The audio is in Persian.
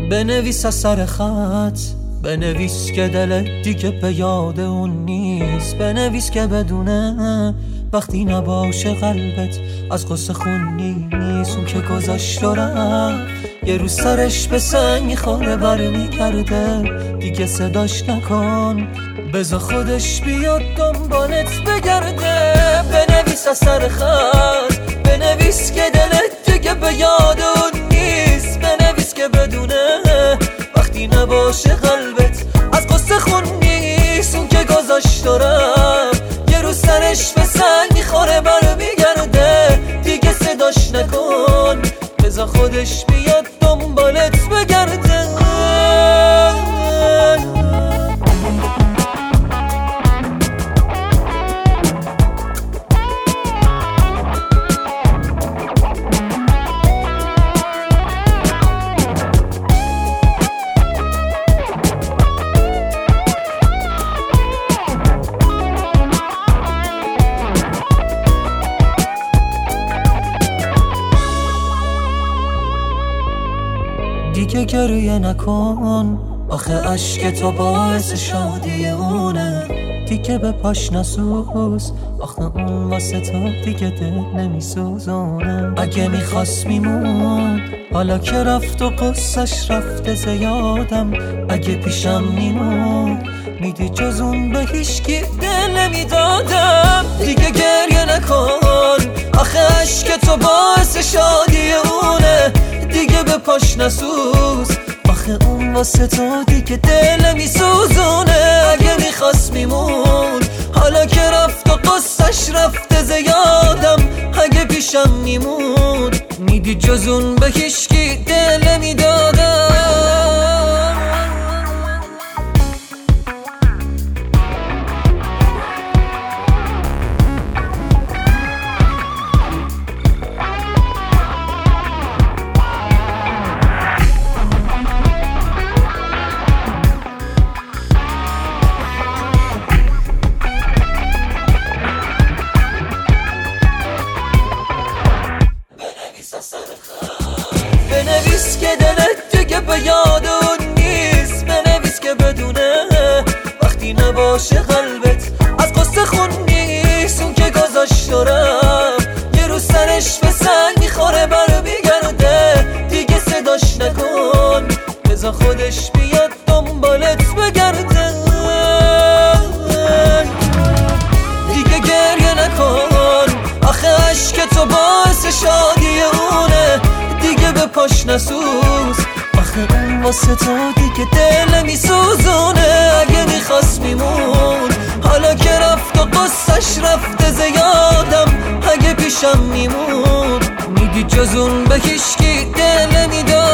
بنویس از سر خط، بنویس که دلت دیگه به یاد اون نیست. بنویس که بدونه وقتی نباشه قلبت از قصه خون نیست. اون که گذاشت و رفت یه روز سرش به سنگ میخوره برمیگرده، دیگه صداش نکن، بذار خودش بیاد دنبالت بگرده. بنویس از سر خط، بنویس که دلت دیگه به یاد اون نیست. بنویس که بدونه وقتی نباشه قلبت از قصه خون نیست. اون که گذاشت و رفت یه روز سرش به سنگ میخوره برمیگرده، دیگه صداش نکن، بذار خودش بیاد دنبالت بگرده. دیگه گریه نکن، آخه عشق تو باعث شادی اونه. دیگه به پاش نسوز، آخه اون واسه تو دیگه دل نمیسوزونه. اگه میخواست میمون، حالا که رفت و قصه‌اش رفته زیادم. اگه پیشم میمون، میدی جز اون به هیچکی دل نمیدادم. دیگه گریه نکن، آخه عشق تو باعث شادی اونه. دیگه به پاش نسوز، آخه اون واسه تو دیگه دل میسوزونه. اگه میخواست میمون، حالا که رفت و قصه‌اش رفته زیادم. اگه پیشم میمون، میدی جز اون به هیچکی دل نمیدادم. بنویس که دلت دیگه به یاد اون نیست. بنویس که بدونه وقتی نباشه قلبت از قصه خون نیست. اون که گذاشت و رفت یه روز سرش به سنگ میخوره برمیگرده، دیگه صداش نکن، بذار خودش بیاد دنبالت بگرده. دیگه گریه نکن، آخه عشق تو باعث شادی اونه. دیگه به پاش نسوز، آخه اون واسه تو دیگه دل میسوزونه. اگه میخواست میمون، حالا که رفت و قصه‌اش رفته زیادم. اگه پیشم میمون، میدی جز اون به هیچکی دل نمیداد.